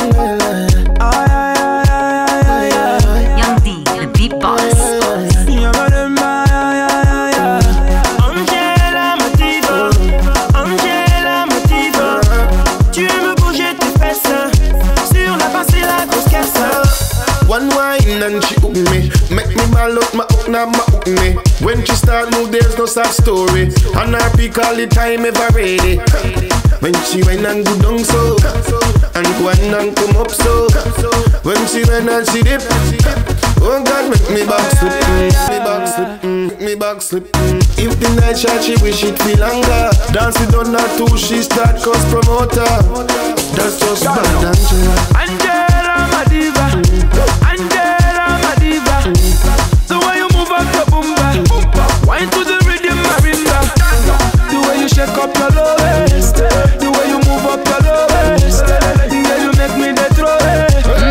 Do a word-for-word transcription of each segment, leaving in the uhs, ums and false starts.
Young D, the beat boss. Angela ma diva, Angela ma diva. Tu me bouger tes fesses, sur la basse et la grosse caisse. One wine and she hook me, make me ball up my hook now my hook me. When she start move there's no sad story, and her peak all the time ever ready. When she went and go down so, and go and come up so. When she went and she dip, oh God make me back slip, mm, me back slip, mm, me back slip. Mm. If the night shot she wish it feel longer, dance it on her too she start cause promoter. That's just bad Angela. Angela ma diva, Angela ma diva. The way you move up your boomba, wine to the rhythm marimba. The way you shake up your low waist, the way you move up your low waist, yeah you make me the throw it.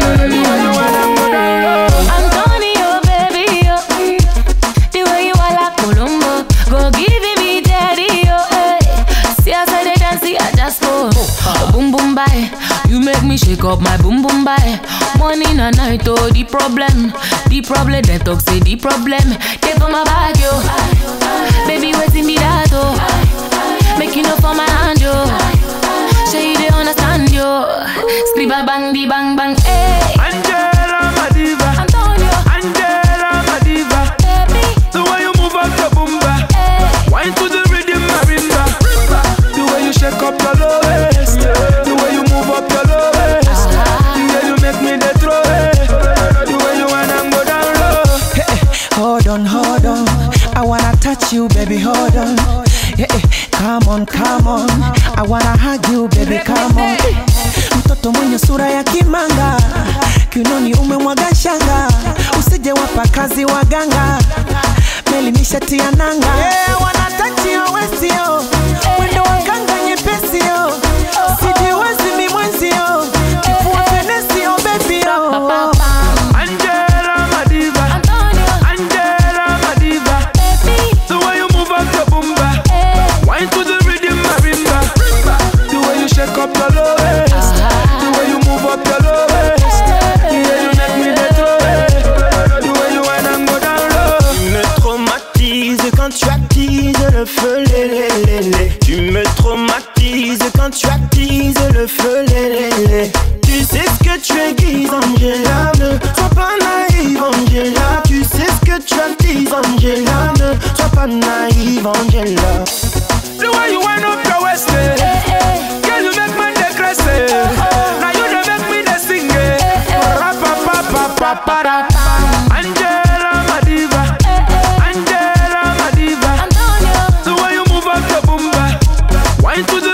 Antonio, baby, oh. The way you are like Columbo, go give me daddy, oh, hey. See I say they dance, see I just go. Oh, boom boom bye, you make me shake up my boom boom bye. Morning and night, oh, the problem, the problem, they talk say the problem. Take for my bag, yo. Baby, waiting me that, oh. Making up for my hand, yo. Show you they understand, yo. Sleep a bang, the bang bang, hey. Angela ma diva, Antonio, Angela ma diva. baby, The way you move up your boomba, hey. wine to the rhythm marimba. The way you shake up your low waist, the way you move up your low waist, yeah you make me the throw it. The way you wanna go down low. Hold on, hold on. I wanna touch you, baby, hold on. Yeah, yeah. Come on, come on. I wanna hug you, baby, come on. Mtoto mwenye sura ya kimanga, kiunoni umemwaga shanga, usije wapa kazi waganga, meli nishatia nanga. Yeah, wanna touch your waist, yo. Wendo wakanga nyepesi, yo. Sijiwezi mi mwenzi, yo. Kifua fenesi, yo, baby, yo. Angela ma diva, Antonio, Angela ma diva. baby, The way you move up your boomba, hey. wine to the rhythm marimba. The way you shake up your low waist, the way you move up your low waist, yeah you make me the throw it. The way you wanna go down low. Tu me traumatises quand tu attises le feu, lé lé lé lé. Tu me traumatises quand tu attises le feu, lé lé lé. Tu sais ce que tu aiguises, Angela. Ne sois pas naïve, Angela. Tu sais ce que tu attises, Angela. Ne sois pas naïve, Angela. The way you wind up your waist, eh. Girl, you make me depress, eh. Now you don't make me the sing, eh. Ra-pa-pa-pa-pa-pa-ra. Angela ma diva, Angela ma diva. Antonio, The way you move up your boomba, wine to the